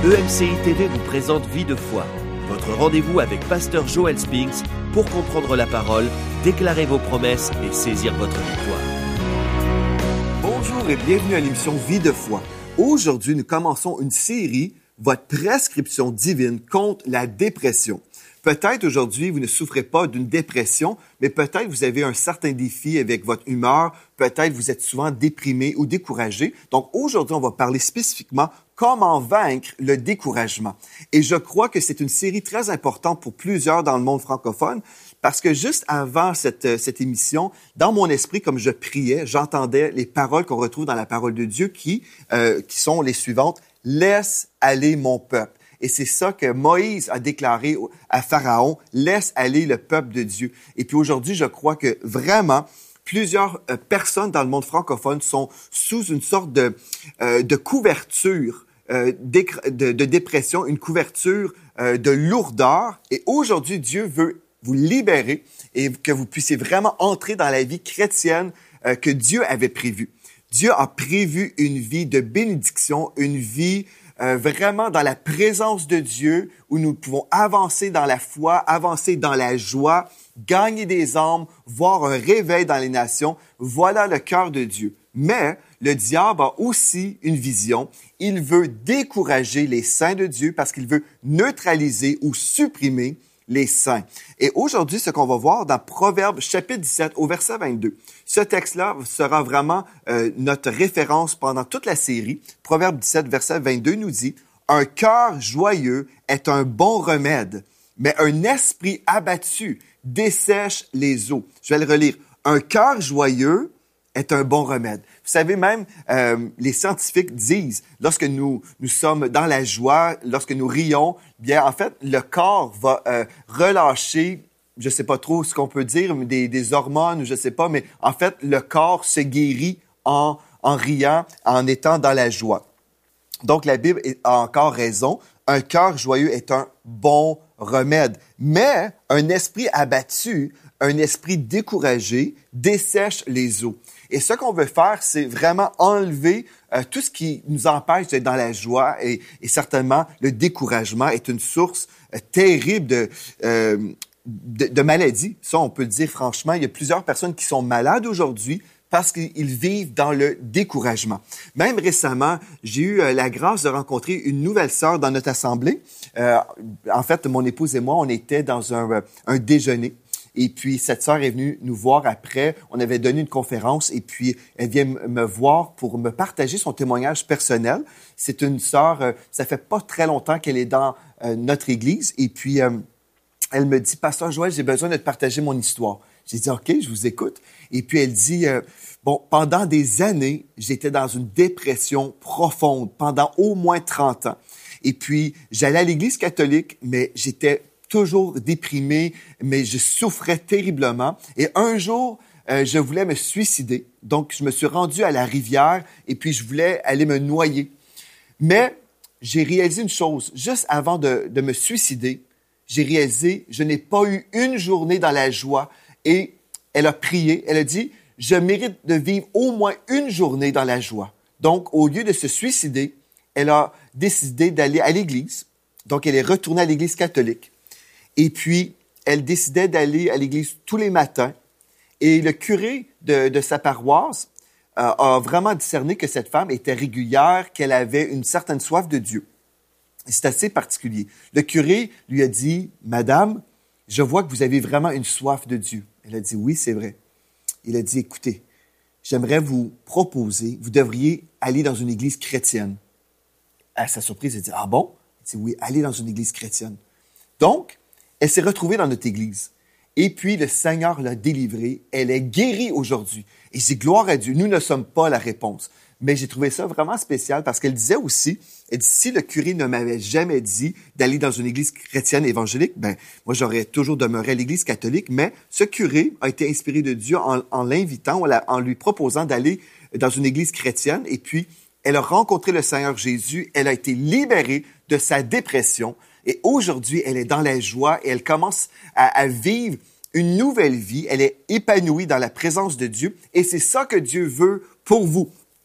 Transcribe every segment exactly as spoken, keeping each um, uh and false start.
E M C I T V vous présente Vie de foi, votre rendez-vous avec Pasteur Joel Spinks pour comprendre la parole, déclarer vos promesses et saisir votre victoire. Bonjour et bienvenue à l'émission Vie de foi. Aujourd'hui, nous commençons une série, votre prescription divine contre la dépression. Peut-être aujourd'hui, vous ne souffrez pas d'une dépression, mais peut-être vous avez un certain défi avec votre humeur, peut-être vous êtes souvent déprimé ou découragé. Donc aujourd'hui, on va parler spécifiquement comment vaincre le découragement. Et je crois que c'est une série très importante pour plusieurs dans le monde francophone, parce que juste avant cette, cette émission, dans mon esprit, comme je priais, j'entendais les paroles qu'on retrouve dans la parole de Dieu qui, euh, qui sont les suivantes. « Laisse aller mon peuple ». Et c'est ça que Moïse a déclaré à Pharaon, « Laisse aller le peuple de Dieu ». Et puis aujourd'hui, je crois que vraiment, plusieurs euh, personnes dans le monde francophone sont sous une sorte de, euh, de couverture euh, de, de dépression, une couverture euh, de lourdeur. Et aujourd'hui, Dieu veut vous libérer et que vous puissiez vraiment entrer dans la vie chrétienne euh, que Dieu avait prévue. Dieu a prévu une vie de bénédiction, une vie euh, vraiment dans la présence de Dieu où nous pouvons avancer dans la foi, avancer dans la joie, gagner des âmes, voir un réveil dans les nations. Voilà le cœur de Dieu. Mais le diable a aussi une vision. Il veut décourager les saints de Dieu parce qu'il veut neutraliser ou supprimer les saints. Et aujourd'hui, ce qu'on va voir dans Proverbes chapitre dix-sept au verset vingt-deux. Ce texte-là sera vraiment euh, notre référence pendant toute la série. Proverbes dix-sept, verset vingt-deux nous dit « Un cœur joyeux est un bon remède, mais un esprit abattu dessèche les eaux. » Je vais le relire. « Un cœur joyeux est un bon remède. » Vous savez, même euh, les scientifiques disent, lorsque nous, nous sommes dans la joie, lorsque nous rions, bien en fait, le corps va euh, relâcher, je sais pas trop ce qu'on peut dire, des, des hormones, je sais pas, mais en fait, le corps se guérit en, en riant, en étant dans la joie. Donc, la Bible a encore raison. Un cœur joyeux est un bon remède. Mais un esprit abattu, un esprit découragé, dessèche les eaux. Et ce qu'on veut faire, c'est vraiment enlever euh, tout ce qui nous empêche d'être dans la joie. Et, et certainement, le découragement est une source euh, terrible de, euh, de, de maladie. Ça, on peut le dire franchement. Il y a plusieurs personnes qui sont malades aujourd'hui parce qu'ils vivent dans le découragement. Même récemment, j'ai eu euh, la grâce de rencontrer une nouvelle sœur dans notre assemblée. Euh, en fait, mon épouse et moi, on était dans un, un déjeuner. Et puis, cette sœur est venue nous voir après. On avait donné une conférence et puis elle vient me voir pour me partager son témoignage personnel. C'est une sœur, euh, ça fait pas très longtemps qu'elle est dans euh, notre église. Et puis, euh, elle me dit, « Pasteur Joël, j'ai besoin de te partager mon histoire. » J'ai dit, « OK, je vous écoute. » Et puis, elle dit, euh, « Bon, pendant des années, j'étais dans une dépression profonde, pendant au moins trente ans. Et puis, j'allais à l'église catholique, mais j'étais toujours déprimé, mais je souffrais terriblement. Et un jour, euh, je voulais me suicider. Donc, je me suis rendu à la rivière et puis je voulais aller me noyer. Mais j'ai réalisé une chose. Juste avant de, de me suicider, j'ai réalisé, je n'ai pas eu une journée dans la joie. Et elle a prié, elle a dit, je mérite de vivre au moins une journée dans la joie. Donc, au lieu de se suicider, elle a décidé d'aller à l'église. Donc, elle est retournée à l'église catholique. Et puis, elle décidait d'aller à l'église tous les matins. Et le curé de, de sa paroisse euh, a vraiment discerné que cette femme était régulière, qu'elle avait une certaine soif de Dieu. Et c'est assez particulier. Le curé lui a dit, « Madame, je vois que vous avez vraiment une soif de Dieu. » Elle a dit, « Oui, c'est vrai. » Il a dit, « Écoutez, j'aimerais vous proposer, vous devriez aller dans une église chrétienne. » À sa surprise, elle dit, « Ah bon? » Il dit, « Oui, allez dans une église chrétienne. » Donc, elle s'est retrouvée dans notre église. Et puis, le Seigneur l'a délivrée. Elle est guérie aujourd'hui. Et c'est gloire à Dieu. Nous ne sommes pas la réponse. Mais j'ai trouvé ça vraiment spécial parce qu'elle disait aussi, elle dit, si le curé ne m'avait jamais dit d'aller dans une église chrétienne évangélique, ben, moi, j'aurais toujours demeuré à l'église catholique. Mais ce curé a été inspiré de Dieu en, en l'invitant, en lui proposant d'aller dans une église chrétienne. Et puis, elle a rencontré le Seigneur Jésus. Elle a été libérée de sa dépression. Et aujourd'hui, elle est dans la joie et elle commence à, à vivre une nouvelle vie. Elle est épanouie dans la présence de Dieu et c'est ça que Dieu veut pour vous.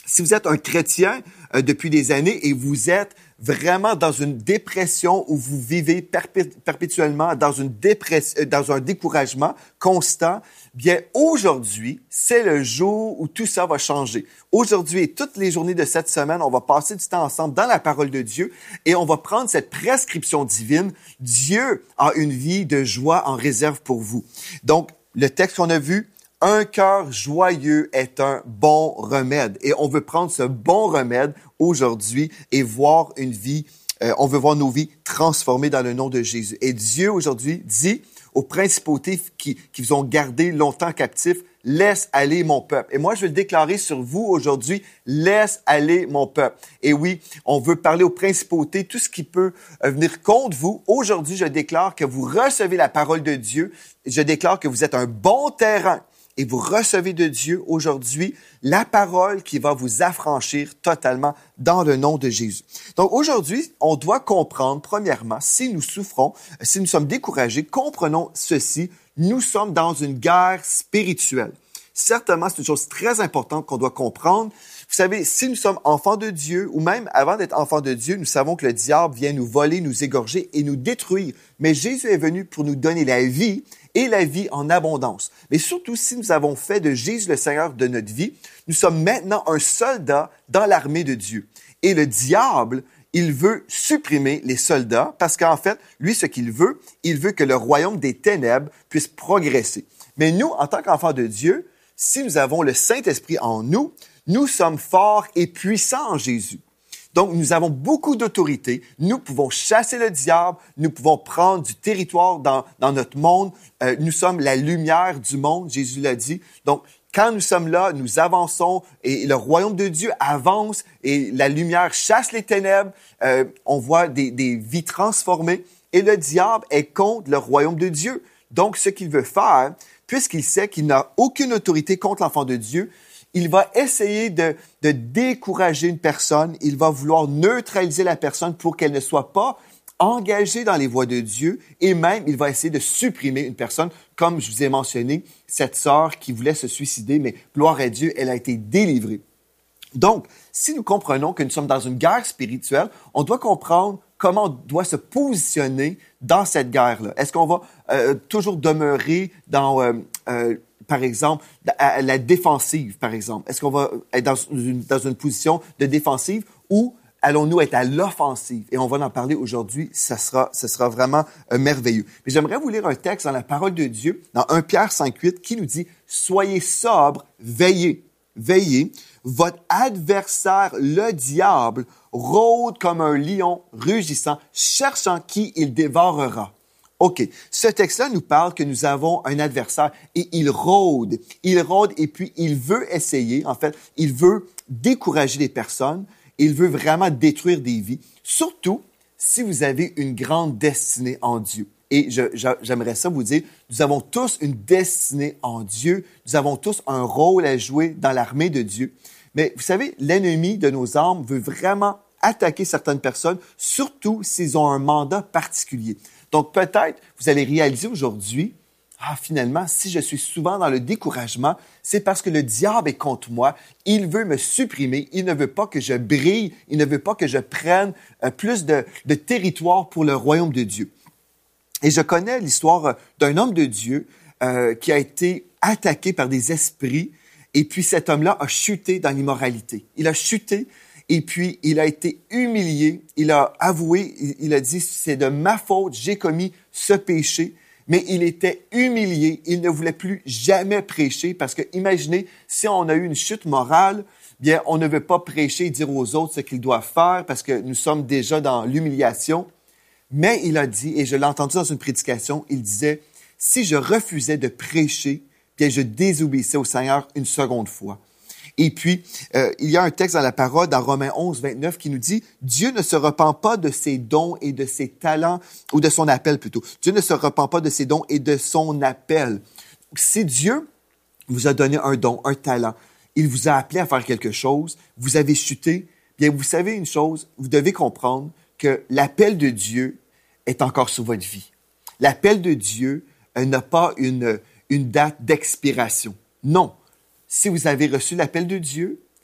Si vous êtes un chrétien euh, depuis des années et vous êtes vraiment dans une dépression où vous vivez perpé- perpétuellement dans une dépression, dans un découragement constant, bien aujourd'hui, c'est le jour où tout ça va changer. Aujourd'hui et toutes les journées de cette semaine, on va passer du temps ensemble dans la parole de Dieu et on va prendre cette prescription divine. Dieu a une vie de joie en réserve pour vous. Donc, le texte qu'on a vu, un cœur joyeux est un bon remède. Et on veut prendre ce bon remède aujourd'hui et voir une vie, euh, on veut voir nos vies transformées dans le nom de Jésus. Et Dieu aujourd'hui dit aux principautés qui, qui vous ont gardé longtemps captifs, laisse aller mon peuple. Et moi, je vais le déclarer sur vous aujourd'hui, laisse aller mon peuple. Et oui, on veut parler aux principautés, tout ce qui peut venir contre vous. Aujourd'hui, je déclare que vous recevez la parole de Dieu. Je déclare que vous êtes un bon terrain. Et vous recevez de Dieu aujourd'hui la parole qui va vous affranchir totalement dans le nom de Jésus. Donc aujourd'hui, on doit comprendre, premièrement, si nous souffrons, si nous sommes découragés, comprenons ceci, nous sommes dans une guerre spirituelle. Certainement, c'est une chose très importante qu'on doit comprendre. Vous savez, si nous sommes enfants de Dieu, ou même avant d'être enfants de Dieu, nous savons que le diable vient nous voler, nous égorger et nous détruire. Mais Jésus est venu pour nous donner la vie et la vie en abondance. Mais surtout, si nous avons fait de Jésus le Seigneur de notre vie, nous sommes maintenant un soldat dans l'armée de Dieu. Et le diable, il veut supprimer les soldats parce qu'en fait, lui, ce qu'il veut, il veut que le royaume des ténèbres puisse progresser. Mais nous, en tant qu'enfants de Dieu, si nous avons le Saint-Esprit en nous, nous sommes forts et puissants en Jésus. Donc, nous avons beaucoup d'autorité. Nous pouvons chasser le diable. Nous pouvons prendre du territoire dans, dans notre monde. Euh, nous sommes la lumière du monde, Jésus l'a dit. Donc, quand nous sommes là, nous avançons et le royaume de Dieu avance et la lumière chasse les ténèbres. Euh, on voit des, des vies transformées et le diable est contre le royaume de Dieu. Donc, ce qu'il veut faire, puisqu'il sait qu'il n'a aucune autorité contre l'enfant de Dieu, il va essayer de, de décourager une personne. Il va vouloir neutraliser la personne pour qu'elle ne soit pas engagée dans les voies de Dieu. Et même, il va essayer de supprimer une personne, comme je vous ai mentionné, cette sœur qui voulait se suicider, mais gloire à Dieu, elle a été délivrée. Donc, si nous comprenons que nous sommes dans une guerre spirituelle, on doit comprendre comment on doit se positionner dans cette guerre-là. Est-ce qu'on va euh, toujours demeurer dans... Euh, euh, par exemple, à la défensive, par exemple? Est-ce qu'on va être dans une, dans une position de défensive ou allons-nous être à l'offensive? Et on va en parler aujourd'hui. Ça sera, ça sera vraiment euh, merveilleux. Mais j'aimerais vous lire un texte dans la parole de Dieu, dans premier Pierre cinq huit, qui nous dit « Soyez sobres, veillez, veillez. Votre adversaire, le diable, rôde comme un lion rugissant, cherchant qui il dévorera. » OK. Ce texte-là nous parle que nous avons un adversaire et il rôde. Il rôde et puis il veut essayer, en fait, il veut décourager les personnes. Il veut vraiment détruire des vies. Surtout si vous avez une grande destinée en Dieu. Et je, je, j'aimerais ça vous dire, nous avons tous une destinée en Dieu. Nous avons tous un rôle à jouer dans l'armée de Dieu. Mais vous savez, l'ennemi de nos âmes veut vraiment attaquer certaines personnes, surtout s'ils ont un mandat particulier. Donc, peut-être, vous allez réaliser aujourd'hui, ah, finalement, si je suis souvent dans le découragement, c'est parce que le diable est contre moi. Il veut me supprimer. Il ne veut pas que je brille. Il ne veut pas que je prenne euh, plus de, de territoire pour le royaume de Dieu. Et je connais l'histoire d'un homme de Dieu euh, qui a été attaqué par des esprits. Et puis, cet homme-là a chuté dans l'immoralité. Il a chuté. Et puis, il a été humilié, il a avoué, il a dit, c'est de ma faute, j'ai commis ce péché. Mais il était humilié, il ne voulait plus jamais prêcher parce que, imaginez, si on a eu une chute morale, bien, on ne veut pas prêcher et dire aux autres ce qu'ils doivent faire parce que nous sommes déjà dans l'humiliation. Mais il a dit, et je l'ai entendu dans une prédication, il disait, si je refusais de prêcher, bien, je désobéissais au Seigneur une seconde fois. Et puis, euh, il y a un texte dans la parole, dans Romains onze, vingt-neuf, qui nous dit « Dieu ne se repent pas de ses dons et de ses talents, ou de son appel plutôt. Dieu ne se repent pas de ses dons et de son appel. » Si Dieu vous a donné un don, un talent, il vous a appelé à faire quelque chose, vous avez chuté, bien, vous savez une chose, vous devez comprendre que l'appel de Dieu est encore sur votre vie. L'appel de Dieu euh, n'a pas une, une date d'expiration. Non. Si vous avez reçu l'appel de Dieu,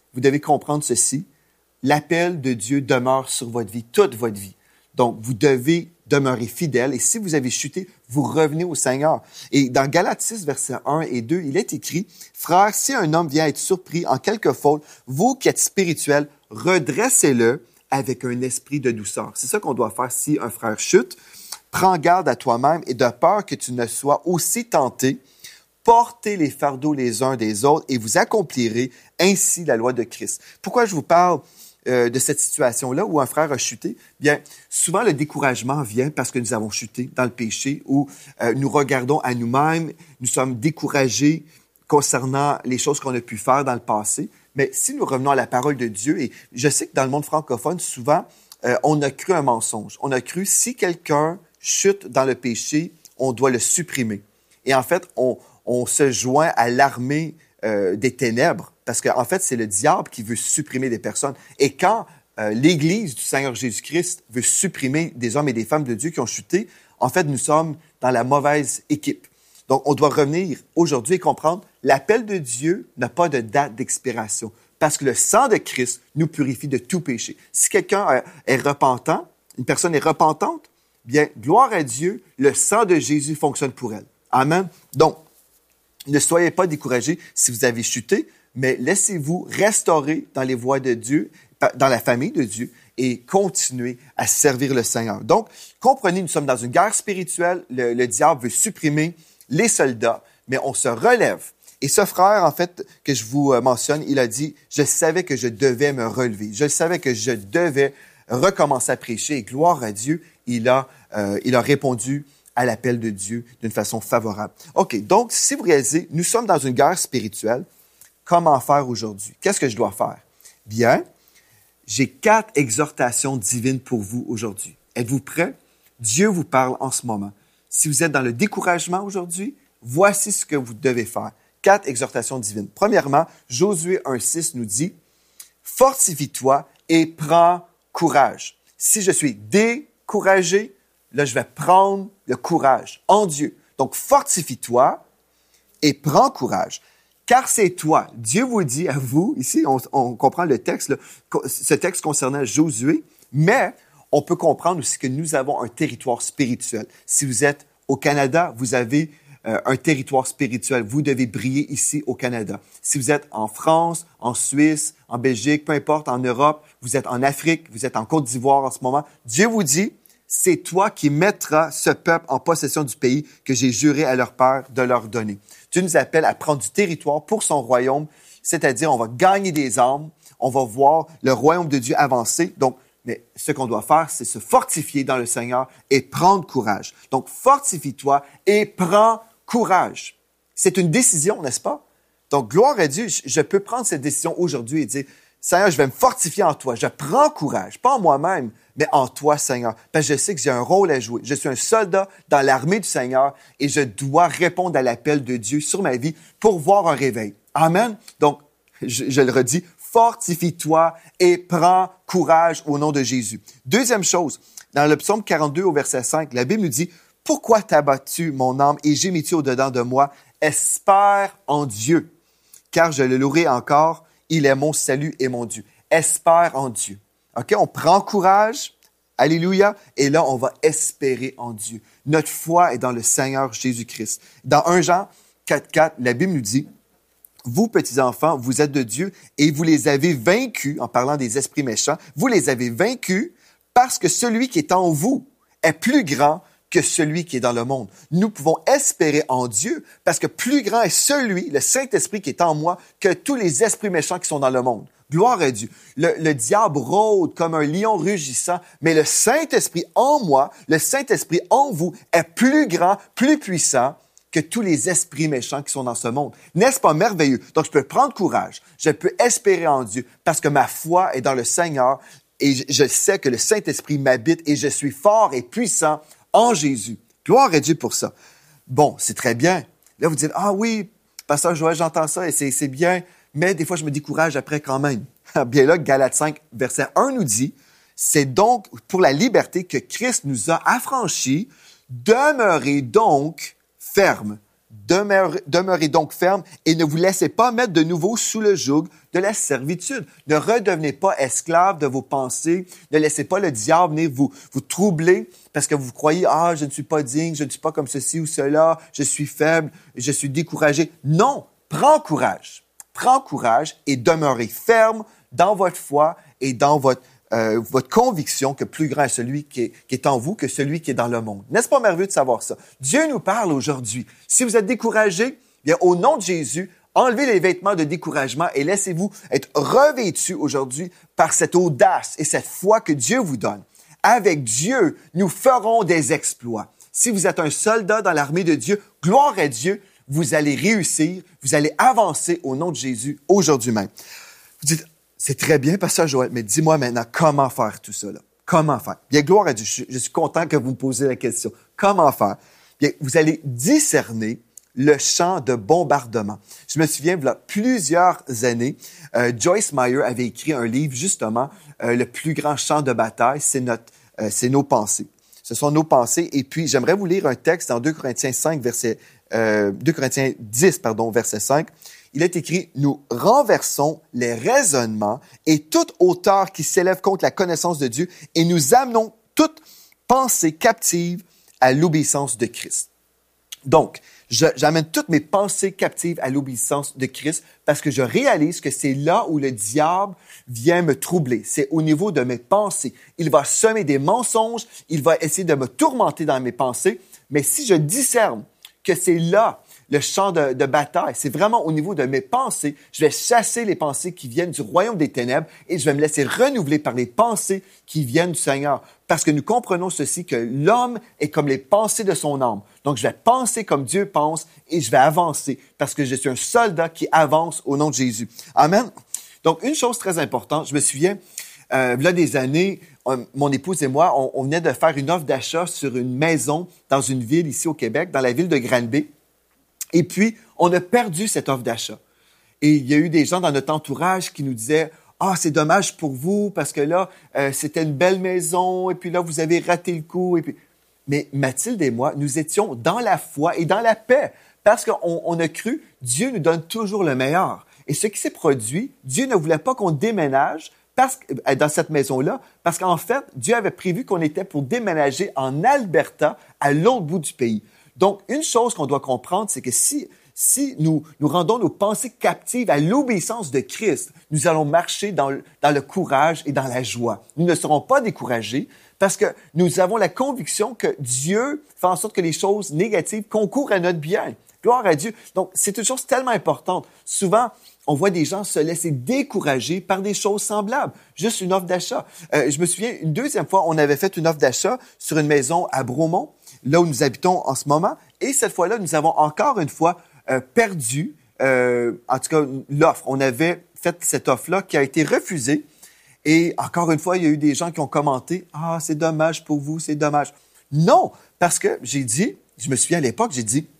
vous devez comprendre ceci. L'appel de Dieu demeure sur votre vie, toute votre vie. Donc, vous devez demeurer fidèle. Et si vous avez chuté, vous revenez au Seigneur. Et dans Galates six, versets un et deux, il est écrit, « Frères, si un homme vient être surpris en quelque faute, vous qui êtes spirituels, redressez-le avec un esprit de douceur. » C'est ça qu'on doit faire si un frère chute. Prends garde à toi-même et de peur que tu ne sois aussi tenté. Portez les fardeaux les uns des autres et vous accomplirez ainsi la loi de Christ. Pourquoi je vous parle euh, de cette situation-là où un frère a chuté? Bien, souvent le découragement vient parce que nous avons chuté dans le péché ou euh, nous regardons à nous-mêmes, nous sommes découragés concernant les choses qu'on a pu faire dans le passé. Mais si nous revenons à la parole de Dieu, et je sais que dans le monde francophone, souvent, euh, on a cru un mensonge. On a cru si quelqu'un chute dans le péché, on doit le supprimer. Et en fait, on, on se joint à l'armée euh, des ténèbres parce qu'en en fait, c'est le diable qui veut supprimer des personnes. Et quand euh, l'Église du Seigneur Jésus-Christ veut supprimer des hommes et des femmes de Dieu qui ont chuté, en fait, nous sommes dans la mauvaise équipe. Donc, on doit revenir aujourd'hui et comprendre l'appel de Dieu n'a pas de date d'expiration parce que le sang de Christ nous purifie de tout péché. Si quelqu'un est repentant, une personne est repentante, bien, gloire à Dieu, le sang de Jésus fonctionne pour elle. Amen. Donc, ne soyez pas découragés si vous avez chuté, mais laissez-vous restaurer dans les voies de Dieu, dans la famille de Dieu, et continuez à servir le Seigneur. Donc, comprenez, nous sommes dans une guerre spirituelle. Le, le diable veut supprimer les soldats, mais on se relève. Et ce frère, en fait, que je vous mentionne, il a dit, « Je savais que je devais me relever. Je savais que je devais recommencer à prêcher. » Et gloire à Dieu, il a, euh, il a répondu à l'appel de Dieu d'une façon favorable. OK, donc, si vous réalisez, nous sommes dans une guerre spirituelle. Comment faire aujourd'hui? Qu'est-ce que je dois faire? Bien, j'ai quatre exhortations divines pour vous aujourd'hui. Êtes-vous prêts? Dieu vous parle en ce moment. Si vous êtes dans le découragement aujourd'hui, voici ce que vous devez faire. Quatre exhortations divines. Premièrement, Josué un six nous dit, « Fortifie-toi et prends courage. » Si je suis découragé, là, je vais prendre le courage en Dieu. Donc, fortifie-toi et prends courage. Car c'est toi. Dieu vous dit à vous, ici, on, on comprend le texte, là, ce texte concernant Josué, mais on peut comprendre aussi que nous avons un territoire spirituel. Si vous êtes au Canada, vous avez euh, un territoire spirituel. Vous devez briller ici au Canada. Si vous êtes en France, en Suisse, en Belgique, peu importe, en Europe, vous êtes en Afrique, vous êtes en Côte d'Ivoire en ce moment, Dieu vous dit, c'est toi qui mettras ce peuple en possession du pays que j'ai juré à leur père de leur donner. Dieu nous appelle à prendre du territoire pour son royaume, c'est-à-dire on va gagner des âmes, on va voir le royaume de Dieu avancer. Donc, mais ce qu'on doit faire, c'est se fortifier dans le Seigneur et prendre courage. Donc, fortifie-toi et prends courage. C'est une décision, n'est-ce pas? Donc, gloire à Dieu, je peux prendre cette décision aujourd'hui et dire, Seigneur, je vais me fortifier en toi. Je prends courage, pas en moi-même, mais en toi, Seigneur. Parce que je sais que j'ai un rôle à jouer. Je suis un soldat dans l'armée du Seigneur et je dois répondre à l'appel de Dieu sur ma vie pour voir un réveil. Amen. Donc, je, je le redis, fortifie-toi et prends courage au nom de Jésus. Deuxième chose, dans le psaume quarante-deux au verset cinq, la Bible nous dit, « Pourquoi t'as battu mon âme et gémis-tu au-dedans de moi? Espère en Dieu, car je le louerai encore. Il est mon salut et mon Dieu. » Espère en Dieu. OK? On prend courage. Alléluia. Et là, on va espérer en Dieu. Notre foi est dans le Seigneur Jésus-Christ. Dans premier Jean quatre quatre, la Bible nous dit, « Vous, petits-enfants, vous êtes de Dieu et vous les avez vaincus, en parlant des esprits méchants, vous les avez vaincus parce que celui qui est en vous est plus grand que celui qui est dans le monde. » Nous pouvons espérer en Dieu parce que plus grand est celui, le Saint-Esprit qui est en moi, que tous les esprits méchants qui sont dans le monde. Gloire à Dieu. Le, le diable rôde comme un lion rugissant, mais le Saint-Esprit en moi, le Saint-Esprit en vous est plus grand, plus puissant que tous les esprits méchants qui sont dans ce monde. N'est-ce pas merveilleux? Donc, je peux prendre courage, je peux espérer en Dieu parce que ma foi est dans le Seigneur et je, je sais que le Saint-Esprit m'habite et je suis fort et puissant en Jésus. Gloire à Dieu pour ça. Bon, c'est très bien. Là, vous dites, ah oui, pasteur Joël, j'entends ça et c'est, c'est bien, mais des fois, je me décourage après quand même. Bien là, Galates cinq, verset un nous dit, c'est donc pour la liberté que Christ nous a affranchis, demeurez donc ferme. Demeurez, demeurez donc ferme et ne vous laissez pas mettre de nouveau sous le joug de la servitude. Ne redevenez pas esclaves de vos pensées. Ne laissez pas le diable venir vous, vous troubler parce que vous croyez « Ah, je ne suis pas digne, je ne suis pas comme ceci ou cela, je suis faible, je suis découragé. » Non, prends courage. Prends courage et demeurez ferme dans votre foi et dans votre Euh, votre conviction que plus grand est celui qui est, qui est en vous que celui qui est dans le monde. N'est-ce pas merveilleux de savoir ça? Dieu nous parle aujourd'hui. Si vous êtes découragé, bien, au nom de Jésus, enlevez les vêtements de découragement et laissez-vous être revêtus aujourd'hui par cette audace et cette foi que Dieu vous donne. Avec Dieu, nous ferons des exploits. Si vous êtes un soldat dans l'armée de Dieu, gloire à Dieu, vous allez réussir, vous allez avancer au nom de Jésus aujourd'hui même. Vous dites, c'est très bien, Pasteur Joël, mais dis-moi maintenant, comment faire tout ça, là? Comment faire? Bien, gloire à Dieu, je, je suis content que vous me posiez la question. Comment faire? Bien, vous allez discerner le champ de bombardement. Je me souviens, il y a plusieurs années, euh, Joyce Meyer avait écrit un livre, justement, euh, Le plus grand champ de bataille, c'est notre, euh, c'est nos pensées. Ce sont nos pensées. Et puis, j'aimerais vous lire un texte dans deux Corinthiens cinq, verset, euh, deux Corinthiens dix, pardon, verset cinq. Il est écrit « Nous renversons les raisonnements et toute hauteur qui s'élève contre la connaissance de Dieu et nous amenons toute pensée captive à l'obéissance de Christ. » Donc, je, j'amène toutes mes pensées captives à l'obéissance de Christ parce que je réalise que c'est là où le diable vient me troubler. C'est au niveau de mes pensées. Il va semer des mensonges, il va essayer de me tourmenter dans mes pensées, mais si je discerne que c'est là le champ de, de bataille, c'est vraiment au niveau de mes pensées. Je vais chasser les pensées qui viennent du royaume des ténèbres et je vais me laisser renouveler par les pensées qui viennent du Seigneur. Parce que nous comprenons ceci, que l'homme est comme les pensées de son âme. Donc, je vais penser comme Dieu pense et je vais avancer parce que je suis un soldat qui avance au nom de Jésus. Amen. Donc, une chose très importante, je me souviens, euh, il y a des années, on, mon épouse et moi, on, on venait de faire une offre d'achat sur une maison dans une ville ici au Québec, dans la ville de Granby. Et puis, on a perdu cette offre d'achat. Et il y a eu des gens dans notre entourage qui nous disaient « Ah, c'est dommage pour vous parce que là, euh, c'était une belle maison et puis là, vous avez raté le coup. » Et puis... Mais Mathilde et moi, nous étions dans la foi et dans la paix parce qu'on on a cru Dieu nous donne toujours le meilleur. Et ce qui s'est produit, Dieu ne voulait pas qu'on déménage parce que, dans cette maison-là parce qu'en fait, Dieu avait prévu qu'on était pour déménager en Alberta à l'autre bout du pays. Donc, une chose qu'on doit comprendre, c'est que si, si nous, nous rendons nos pensées captives à l'obéissance de Christ, nous allons marcher dans le, dans le courage et dans la joie. Nous ne serons pas découragés parce que nous avons la conviction que Dieu fait en sorte que les choses négatives concourent à notre bien. Gloire à Dieu. Donc, c'est une chose tellement importante. Souvent, on voit des gens se laisser décourager par des choses semblables. Juste une offre d'achat. Euh, je me souviens, une deuxième fois, on avait fait une offre d'achat sur une maison à Bromont, là où nous habitons en ce moment. Et cette fois-là, nous avons encore une fois euh, perdu, euh, en tout cas, l'offre. On avait fait cette offre-là qui a été refusée. Et encore une fois, il y a eu des gens qui ont commenté « Ah, c'est dommage pour vous, c'est dommage. » Non, parce que j'ai dit, je me souviens à l'époque, j'ai dit,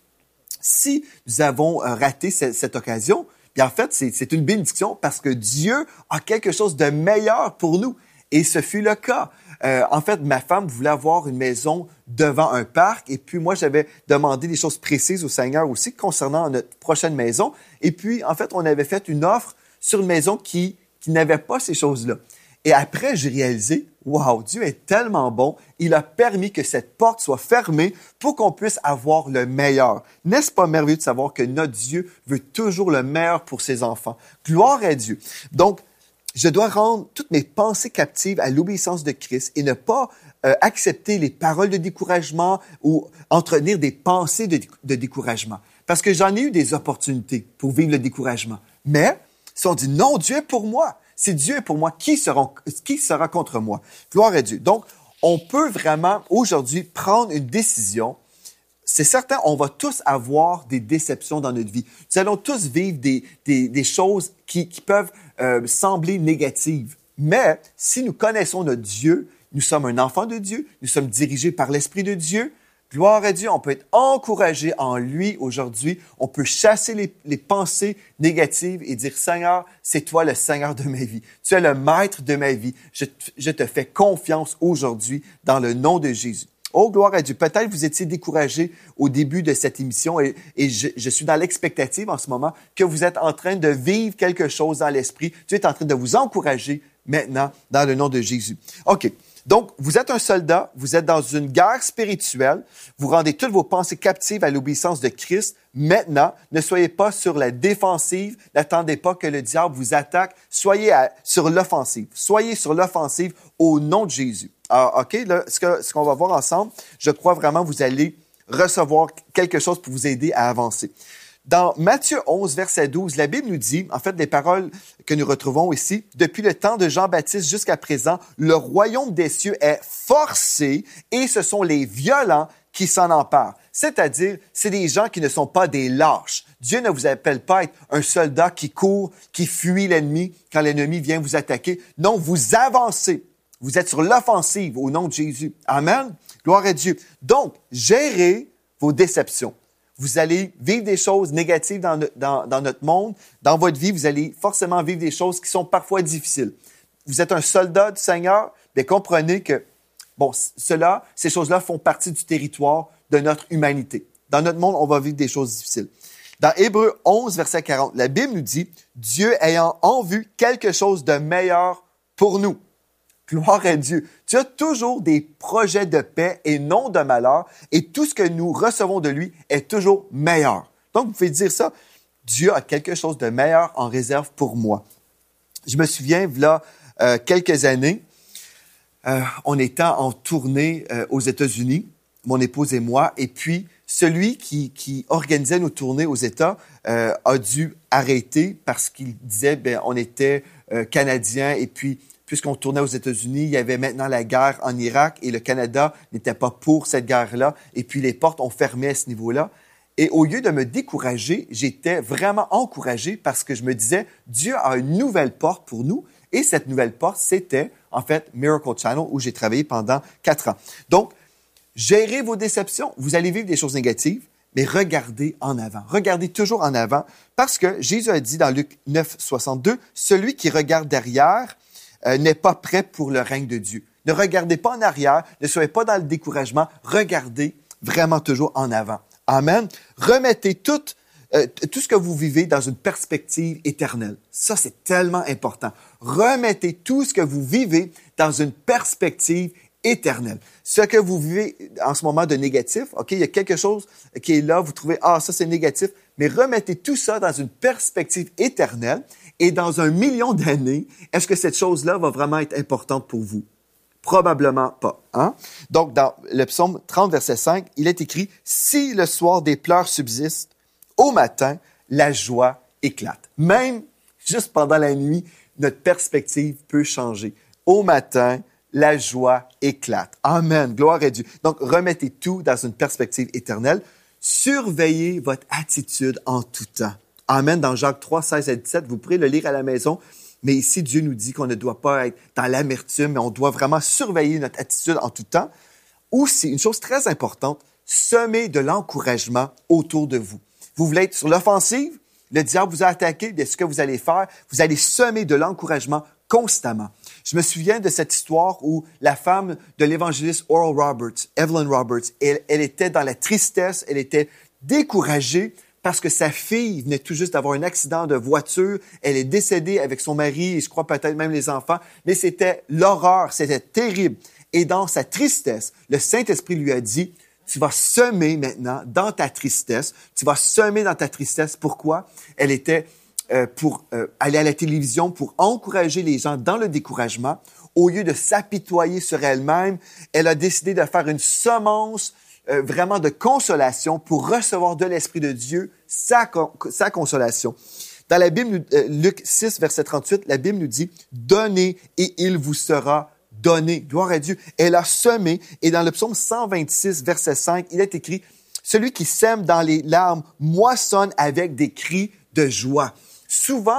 si nous avons raté cette, cette occasion, bien en fait, c'est, c'est une bénédiction parce que Dieu a quelque chose de meilleur pour nous. Et ce fut le cas. Euh, en fait, ma femme voulait avoir une maison devant un parc et puis moi, j'avais demandé des choses précises au Seigneur aussi concernant notre prochaine maison. Et puis, en fait, on avait fait une offre sur une maison qui, qui n'avait pas ces choses-là. Et après, j'ai réalisé, wow, Dieu est tellement bon, il a permis que cette porte soit fermée pour qu'on puisse avoir le meilleur. N'est-ce pas merveilleux de savoir que notre Dieu veut toujours le meilleur pour ses enfants? Gloire à Dieu. Donc, je dois rendre toutes mes pensées captives à l'obéissance de Christ et ne pas euh, accepter les paroles de découragement ou entretenir des pensées de, de découragement. Parce que j'en ai eu des opportunités pour vivre le découragement. Mais si on dit non, Dieu est pour moi, si Dieu est pour moi, qui sera, qui sera contre moi? Gloire à Dieu. Donc, on peut vraiment aujourd'hui prendre une décision. C'est certain, on va tous avoir des déceptions dans notre vie. Nous allons tous vivre des, des, des choses qui, qui peuvent euh, sembler négatives. Mais si nous connaissons notre Dieu, nous sommes un enfant de Dieu, nous sommes dirigés par l'Esprit de Dieu. Gloire à Dieu, on peut être encouragé en lui aujourd'hui. On peut chasser les, les pensées négatives et dire, Seigneur, c'est toi le Seigneur de ma vie. Tu es le maître de ma vie. Je, je te fais confiance aujourd'hui dans le nom de Jésus. Oh, gloire à Dieu. Peut-être vous étiez découragé au début de cette émission et, et je, je suis dans l'expectative en ce moment que vous êtes en train de vivre quelque chose dans l'esprit. Dieu est en train de vous encourager maintenant dans le nom de Jésus. OK. Donc, vous êtes un soldat, vous êtes dans une guerre spirituelle, vous rendez toutes vos pensées captives à l'obéissance de Christ. Maintenant, ne soyez pas sur la défensive, n'attendez pas que le diable vous attaque, soyez à, sur l'offensive. Soyez sur l'offensive au nom de Jésus. Alors, OK, là, ce, que, ce qu'on va voir ensemble, je crois vraiment que vous allez recevoir quelque chose pour vous aider à avancer. Dans Matthieu onze, verset douze, la Bible nous dit, en fait, les paroles que nous retrouvons ici, « Depuis le temps de Jean-Baptiste jusqu'à présent, le royaume des cieux est forcé et ce sont les violents qui s'en emparent. » C'est-à-dire, c'est des gens qui ne sont pas des lâches. Dieu ne vous appelle pas à être un soldat qui court, qui fuit l'ennemi quand l'ennemi vient vous attaquer. Non, vous avancez. Vous êtes sur l'offensive au nom de Jésus. Amen. Gloire à Dieu. Donc, gérez vos déceptions. Vous allez vivre des choses négatives dans, dans, dans notre monde. Dans votre vie, vous allez forcément vivre des choses qui sont parfois difficiles. Vous êtes un soldat du Seigneur, bien comprenez que, bon, cela, ces choses-là font partie du territoire de notre humanité. Dans notre monde, on va vivre des choses difficiles. Dans Hébreux onze, verset quarante, la Bible nous dit « Dieu ayant en vue quelque chose de meilleur pour nous. » Gloire à Dieu. Dieu a toujours des projets de paix et non de malheur, et tout ce que nous recevons de lui est toujours meilleur. Donc, vous pouvez dire ça, Dieu a quelque chose de meilleur en réserve pour moi. Je me souviens, là, euh, quelques années, euh, on était en tournée euh, aux États-Unis, mon épouse et moi, et puis celui qui, qui organisait nos tournées aux États euh, a dû arrêter parce qu'il disait, ben, on était euh, Canadiens et puis puisqu'on tournait aux États-Unis, il y avait maintenant la guerre en Irak et le Canada n'était pas pour cette guerre-là. Et puis, les portes ont fermé à ce niveau-là. Et au lieu de me décourager, j'étais vraiment encouragé parce que je me disais, Dieu a une nouvelle porte pour nous. Et cette nouvelle porte, c'était, en fait, Miracle Channel, où j'ai travaillé pendant quatre ans. Donc, gérez vos déceptions. Vous allez vivre des choses négatives, mais regardez en avant. Regardez toujours en avant parce que Jésus a dit dans Luc neuf, soixante-deux, « Celui qui regarde derrière, Euh, n'est pas prêt pour le règne de Dieu. » Ne regardez pas en arrière, ne soyez pas dans le découragement, regardez vraiment toujours en avant. Amen. Remettez tout, euh, tout ce que vous vivez dans une perspective éternelle. Ça, c'est tellement important. Remettez tout ce que vous vivez dans une perspective éternelle. Ce que vous vivez en ce moment de négatif, OK, il y a quelque chose qui est là, vous trouvez, ah, ça c'est négatif, mais remettez tout ça dans une perspective éternelle. Et dans un million d'années, est-ce que cette chose-là va vraiment être importante pour vous? Probablement pas. Hein? Donc, dans le psaume trente, verset cinq, il est écrit « Si le soir des pleurs subsiste, au matin, la joie éclate. » Même juste pendant la nuit, notre perspective peut changer. Au matin, la joie éclate. Amen. Gloire à Dieu. Donc, remettez tout dans une perspective éternelle. Surveillez votre attitude en tout temps. Amen. Dans Jacques trois, seize à dix-sept, vous pourrez le lire à la maison. Mais ici, Dieu nous dit qu'on ne doit pas être dans l'amertume, mais on doit vraiment surveiller notre attitude en tout temps. Aussi, une chose très importante, semer de l'encouragement autour de vous. Vous voulez être sur l'offensive? Le diable vous a attaqué, bien, ce que vous allez faire, vous allez semer de l'encouragement constamment. Je me souviens de cette histoire où la femme de l'évangéliste Oral Roberts, Evelyn Roberts, elle, elle était dans la tristesse, elle était découragée, parce que sa fille venait tout juste d'avoir un accident de voiture. Elle est décédée avec son mari et je crois peut-être même les enfants. Mais c'était l'horreur, c'était terrible. Et dans sa tristesse, le Saint-Esprit lui a dit, tu vas semer maintenant dans ta tristesse. Tu vas semer dans ta tristesse. Pourquoi? Elle était euh, pour euh, aller à la télévision, pour encourager les gens dans le découragement. Au lieu de s'apitoyer sur elle-même, elle a décidé de faire une semence Euh, vraiment de consolation pour recevoir de l'Esprit de Dieu sa, con- sa consolation. Dans la Bible, euh, Luc six, verset trente-huit, la Bible nous dit « Donnez et il vous sera donné. » Gloire à Dieu. Elle a semé et dans le psaume cent vingt-six, verset cinq, il est écrit « Celui qui sème dans les larmes moissonne avec des cris de joie. » Souvent,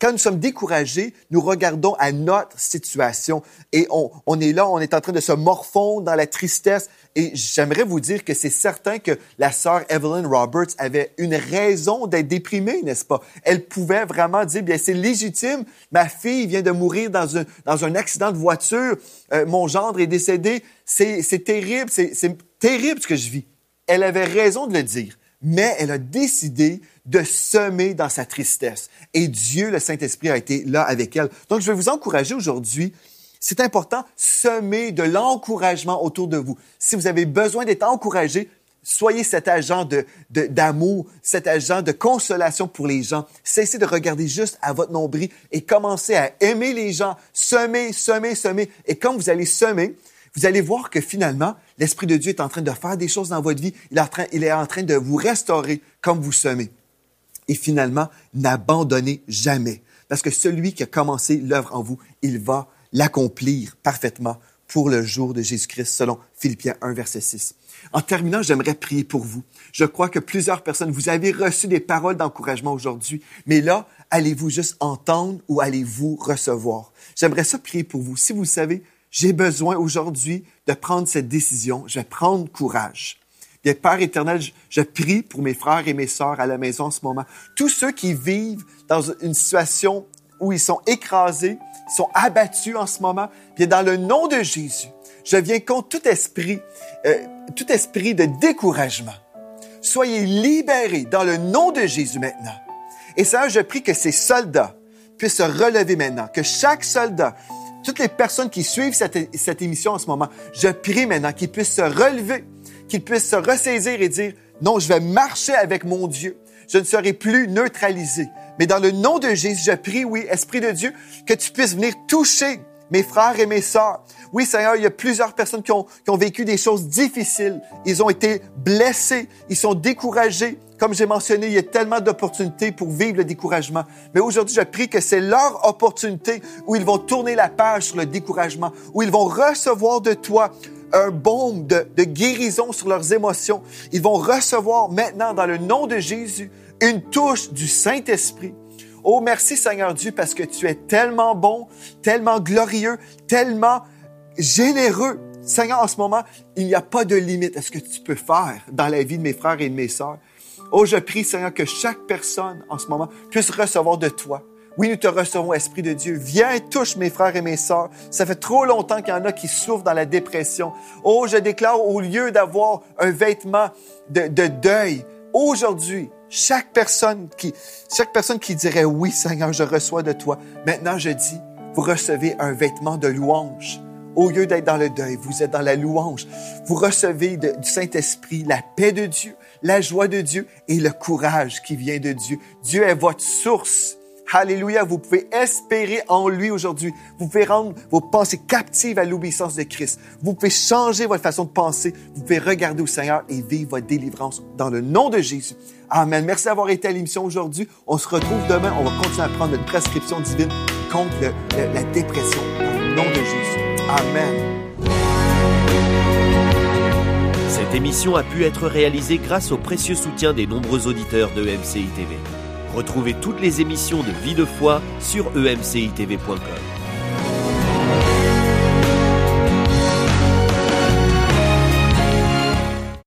quand nous sommes découragés, nous regardons à notre situation et on, on est là, on est en train de se morfondre dans la tristesse. Et j'aimerais vous dire que c'est certain que la sœur Evelyn Roberts avait une raison d'être déprimée, n'est-ce pas? Elle pouvait vraiment dire, bien, c'est légitime, ma fille vient de mourir dans un, dans un accident de voiture, euh, mon gendre est décédé, c'est, c'est terrible, c'est, c'est terrible ce que je vis. Elle avait raison de le dire, mais elle a décidé de semer dans sa tristesse. Et Dieu, le Saint-Esprit, a été là avec elle. Donc, je vais vous encourager aujourd'hui. C'est important, semer de l'encouragement autour de vous. Si vous avez besoin d'être encouragé, soyez cet agent de, de, d'amour, cet agent de consolation pour les gens. Cessez de regarder juste à votre nombril et commencez à aimer les gens. Semez, semez, semez. Et quand vous allez semer, vous allez voir que finalement, l'Esprit de Dieu est en train de faire des choses dans votre vie. Il est en train, il est en train de vous restaurer comme vous semez. Et finalement, n'abandonnez jamais. Parce que celui qui a commencé l'œuvre en vous, il va l'accomplir parfaitement pour le jour de Jésus-Christ, selon Philippiens un, verset six. En terminant, j'aimerais prier pour vous. Je crois que plusieurs personnes, vous avez reçu des paroles d'encouragement aujourd'hui, mais là, allez-vous juste entendre ou allez-vous recevoir? J'aimerais ça prier pour vous. Si vous savez, j'ai besoin aujourd'hui de prendre cette décision, je vais prendre courage. Bien, Père éternel, je, je prie pour mes frères et mes sœurs à la maison en ce moment. Tous ceux qui vivent dans une situation où ils sont écrasés, ils sont abattus en ce moment. Bien, dans le nom de Jésus, je viens contre tout esprit, euh, tout esprit de découragement. Soyez libérés dans le nom de Jésus maintenant. Et Seigneur, je prie que ces soldats puissent se relever maintenant, que chaque soldat, toutes les personnes qui suivent cette, cette émission en ce moment, je prie maintenant qu'ils puissent se relever, qu'ils puissent se ressaisir et dire, non, je vais marcher avec mon Dieu. Je ne serai plus neutralisé. Mais dans le nom de Jésus, je prie, oui, Esprit de Dieu, que tu puisses venir toucher mes frères et mes sœurs. Oui, Seigneur, il y a plusieurs personnes qui ont, qui ont vécu des choses difficiles. Ils ont été blessés, ils sont découragés. Comme j'ai mentionné, il y a tellement d'opportunités pour vivre le découragement. Mais aujourd'hui, je prie que c'est leur opportunité où ils vont tourner la page sur le découragement, où ils vont recevoir de toi un baume de, de guérison sur leurs émotions. Ils vont recevoir maintenant, dans le nom de Jésus, une touche du Saint-Esprit. Oh, merci Seigneur Dieu, parce que tu es tellement bon, tellement glorieux, tellement généreux. Seigneur, en ce moment, il n'y a pas de limite à ce que tu peux faire dans la vie de mes frères et de mes sœurs. Oh, je prie, Seigneur, que chaque personne en ce moment puisse recevoir de toi. Oui, nous te recevons, Esprit de Dieu. Viens et touche mes frères et mes sœurs. Ça fait trop longtemps qu'il y en a qui souffrent dans la dépression. Oh, je déclare, au lieu d'avoir un vêtement de, de deuil, aujourd'hui, chaque personne qui, chaque personne qui dirait, oui, Seigneur, je reçois de toi. Maintenant, je dis, vous recevez un vêtement de louange. Au lieu d'être dans le deuil, vous êtes dans la louange. Vous recevez de, du Saint-Esprit la paix de Dieu, la joie de Dieu et le courage qui vient de Dieu. Dieu est votre source. Alléluia, vous pouvez espérer en lui aujourd'hui. Vous pouvez rendre vos pensées captives à l'obéissance de Christ. Vous pouvez changer votre façon de penser. Vous pouvez regarder au Seigneur et vivre votre délivrance dans le nom de Jésus. Amen. Merci d'avoir été à l'émission aujourd'hui. On se retrouve demain. On va continuer à prendre notre prescription divine contre le, le, la dépression dans le nom de Jésus. Amen. Cette émission a pu être réalisée grâce au précieux soutien des nombreux auditeurs de E M C I T V. Retrouvez toutes les émissions de Vie de foi sur e m c i t v point com.